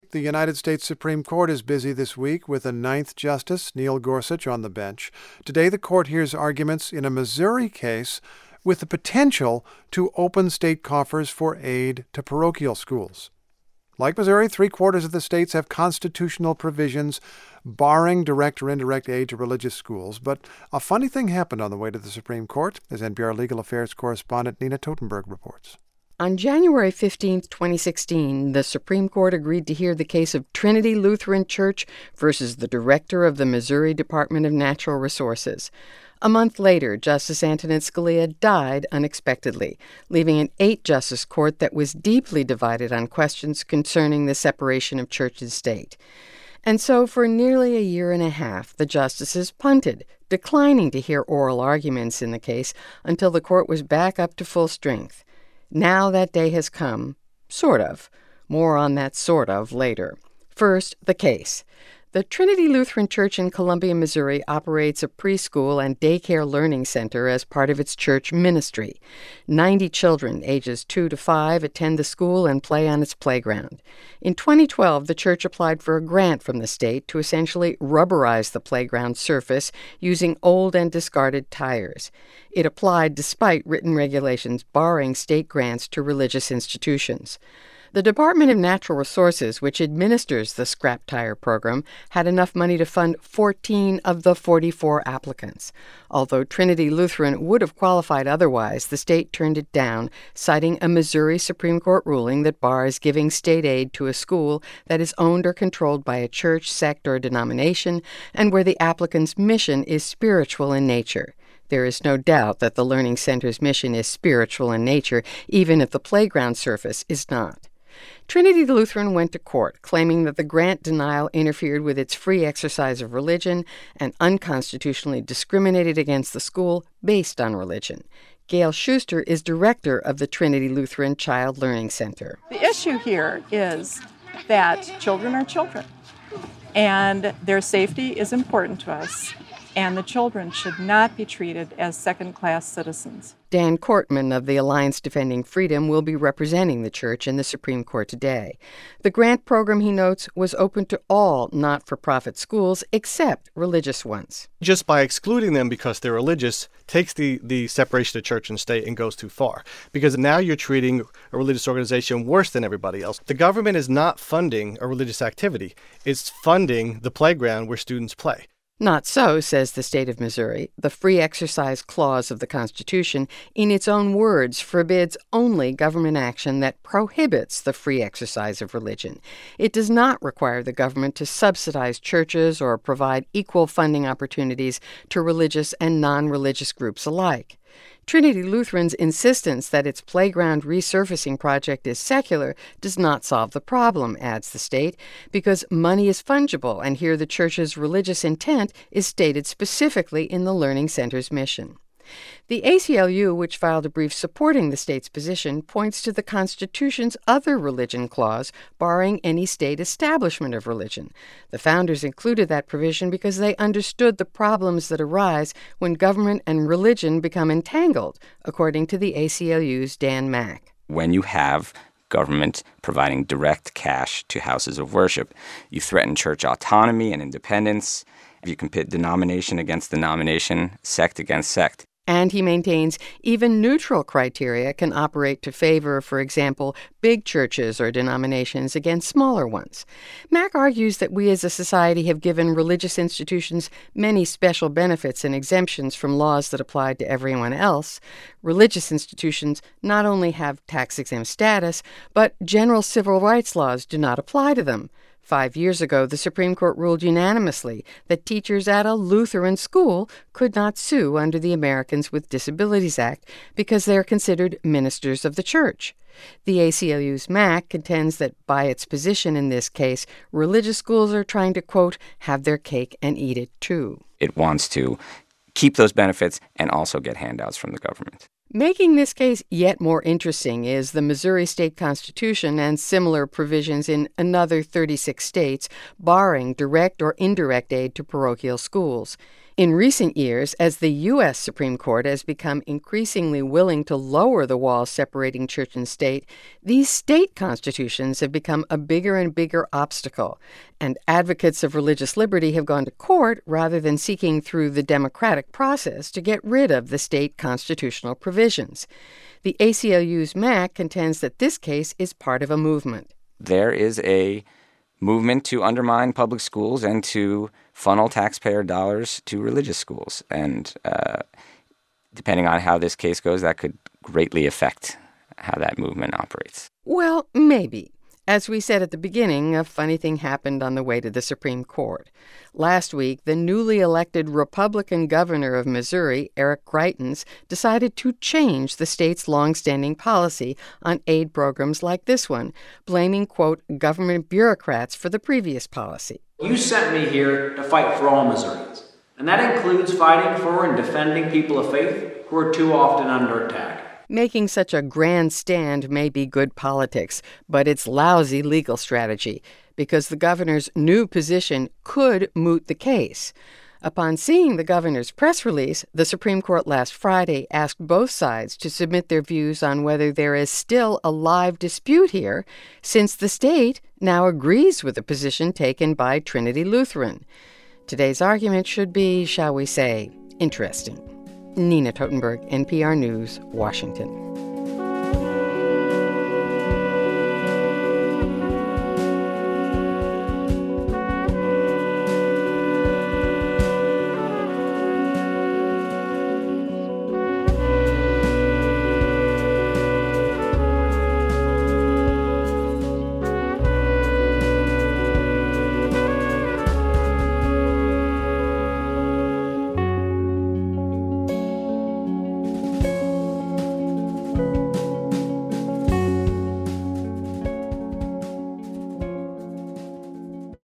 The United States Supreme Court is busy this week with a ninth Justice, Neil Gorsuch, on the bench. Today, the court hears arguments in a Missouri case with the potential to open state coffers for aid to parochial schools. Like Missouri, 3/4 of the states have constitutional provisions barring direct or indirect aid to religious schools. But a funny thing happened on the way to the Supreme Court, as NPR Legal Affairs correspondent Nina Totenberg reports. On January 15, 2016, the Supreme Court agreed to hear the case of Trinity Lutheran Church versus the director of the Missouri Department of Natural Resources. A month later, Justice Antonin Scalia died unexpectedly, leaving an 8-justice court that was deeply divided on questions concerning the separation of church and state. And so for nearly a year and a half, the justices punted, declining to hear oral arguments in the case until the court was back up to full strength. Now that day has come, sort of. More on that sort of later. First, the case. The Trinity Lutheran Church in Columbia, Missouri operates a preschool and daycare learning center as part of its church ministry. 90 children ages 2 to 5 attend the school and play on its playground. In 2012, the church applied for a grant from the state to essentially rubberize the playground surface using old and discarded tires. It applied despite written regulations barring state grants to religious institutions. The Department of Natural Resources, which administers the scrap tire program, had enough money to fund 14 of the 44 applicants. Although Trinity Lutheran would have qualified otherwise, the state turned it down, citing a Missouri Supreme Court ruling that bars giving state aid to a school that is owned or controlled by a church, sect, or denomination, and where the applicant's mission is spiritual in nature. There is no doubt that the Learning Center's mission is spiritual in nature, even if the playground surface is not. Trinity Lutheran went to court, claiming that the grant denial interfered with its free exercise of religion and unconstitutionally discriminated against the school based on religion. Gail Schuster is director of the Trinity Lutheran Child Learning Center. The issue here is that children are children, and their safety is important to us, and the children should not be treated as second-class citizens. Dan Cortman of the Alliance Defending Freedom will be representing the church in the Supreme Court today. The grant program, he notes, was open to all not-for-profit schools except religious ones. Just by excluding them because they're religious takes the separation of church and state and goes too far. Because now you're treating a religious organization worse than everybody else. The government is not funding a religious activity. It's funding the playground where students play. Not so, says the state of Missouri. The Free Exercise Clause of the Constitution, in its own words, forbids only government action that prohibits the free exercise of religion. It does not require the government to subsidize churches or provide equal funding opportunities to religious and non-religious groups alike. Trinity Lutheran's insistence that its playground resurfacing project is secular does not solve the problem, adds the state, because money is fungible, and here the church's religious intent is stated specifically in the Learning Center's mission. The ACLU, which filed a brief supporting the state's position, points to the Constitution's other religion clause barring any state establishment of religion. The founders included that provision because they understood the problems that arise when government and religion become entangled, according to the ACLU's Dan Mack. When you have government providing direct cash to houses of worship, you threaten church autonomy and independence. You can pit denomination against denomination, sect against sect. And he maintains even neutral criteria can operate to favor, for example, big churches or denominations against smaller ones. Mack argues that we as a society have given religious institutions many special benefits and exemptions from laws that apply to everyone else. Religious institutions not only have tax-exempt status, but general civil rights laws do not apply to them. 5 years ago, the Supreme Court ruled unanimously that teachers at a Lutheran school could not sue under the Americans with Disabilities Act because they are considered ministers of the church. The ACLU's Mack contends that by its position in this case, religious schools are trying to, quote, have their cake and eat it too. It wants to keep those benefits and also get handouts from the government. Making this case yet more interesting is the Missouri State Constitution and similar provisions in another 36 states barring direct or indirect aid to parochial schools. In recent years, as the U.S. Supreme Court has become increasingly willing to lower the walls separating church and state, these state constitutions have become a bigger and bigger obstacle, and advocates of religious liberty have gone to court rather than seeking through the democratic process to get rid of the state constitutional provisions. The ACLU's Mack contends that this case is part of a movement. There is a movement to undermine public schools and to funnel taxpayer dollars to religious schools. And depending on how this case goes, that could greatly affect how that movement operates. Well, maybe. As we said at the beginning, a funny thing happened on the way to the Supreme Court. Last week, the newly elected Republican governor of Missouri, Eric Greitens, decided to change the state's longstanding policy on aid programs like this one, blaming, quote, government bureaucrats for the previous policy. You sent me here to fight for all Missourians, and that includes fighting for and defending people of faith who are too often under attack. Making such a grand stand may be good politics, but it's lousy legal strategy, because the governor's new position could moot the case. Upon seeing the governor's press release, the Supreme Court last Friday asked both sides to submit their views on whether there is still a live dispute here, since the state now agrees with the position taken by Trinity Lutheran. Today's argument should be, shall we say, interesting. Nina Totenberg, NPR News, Washington.